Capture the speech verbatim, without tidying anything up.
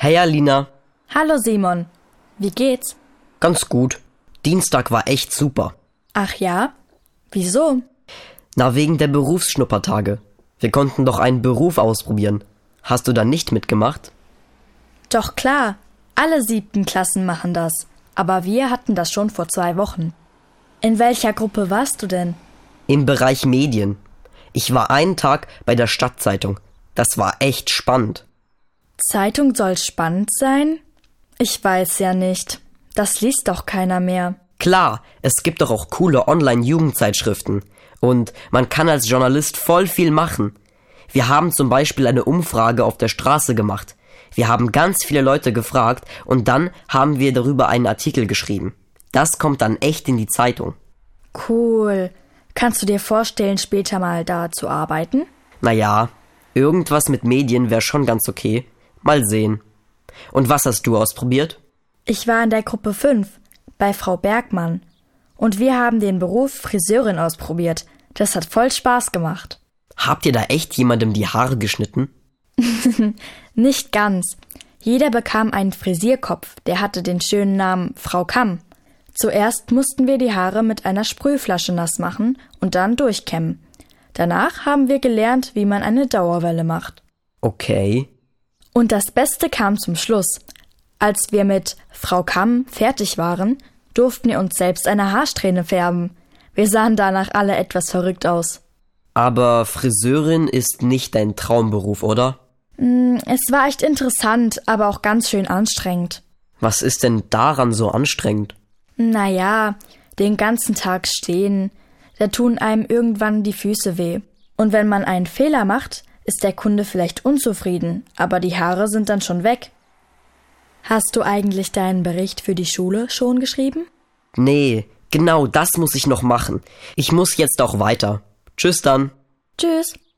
Hey Alina. Hallo Simon. Wie geht's? Ganz gut. Dienstag war echt super. Ach ja? Wieso? Na, wegen der Berufsschnuppertage. Wir konnten doch einen Beruf ausprobieren. Hast du da nicht mitgemacht? Doch klar. Alle siebten Klassen machen das. Aber wir hatten das schon vor zwei Wochen. In welcher Gruppe warst du denn? Im Bereich Medien. Ich war einen Tag bei der Stadtzeitung. Das war echt spannend. Zeitung soll spannend sein? Ich weiß ja nicht. Das liest doch keiner mehr. Klar, es gibt doch auch coole Online-Jugendzeitschriften. Und man kann als Journalist voll viel machen. Wir haben zum Beispiel eine Umfrage auf der Straße gemacht. Wir haben ganz viele Leute gefragt und dann haben wir darüber einen Artikel geschrieben. Das kommt dann echt in die Zeitung. Cool. Kannst du dir vorstellen, später mal da zu arbeiten? Naja, irgendwas mit Medien wäre schon ganz okay. Mal sehen. Und was hast du ausprobiert? Ich war in der Gruppe fünf, bei Frau Bergmann. Und wir haben den Beruf Friseurin ausprobiert. Das hat voll Spaß gemacht. Habt ihr da echt jemandem die Haare geschnitten? Nicht ganz. Jeder bekam einen Frisierkopf, der hatte den schönen Namen Frau Kamm. Zuerst mussten wir die Haare mit einer Sprühflasche nass machen und dann durchkämmen. Danach haben wir gelernt, wie man eine Dauerwelle macht. Okay. Und das Beste kam zum Schluss. Als wir mit Frau Kamm fertig waren, durften wir uns selbst eine Haarsträhne färben. Wir sahen danach alle etwas verrückt aus. Aber Friseurin ist nicht dein Traumberuf, oder? Es war echt interessant, aber auch ganz schön anstrengend. Was ist denn daran so anstrengend? Naja, den ganzen Tag stehen, da tun einem irgendwann die Füße weh. Und wenn man einen Fehler macht, ist der Kunde vielleicht unzufrieden, aber die Haare sind dann schon weg. Hast du eigentlich deinen Bericht für die Schule schon geschrieben? Nee, genau das muss ich noch machen. Ich muss jetzt auch weiter. Tschüss dann. Tschüss.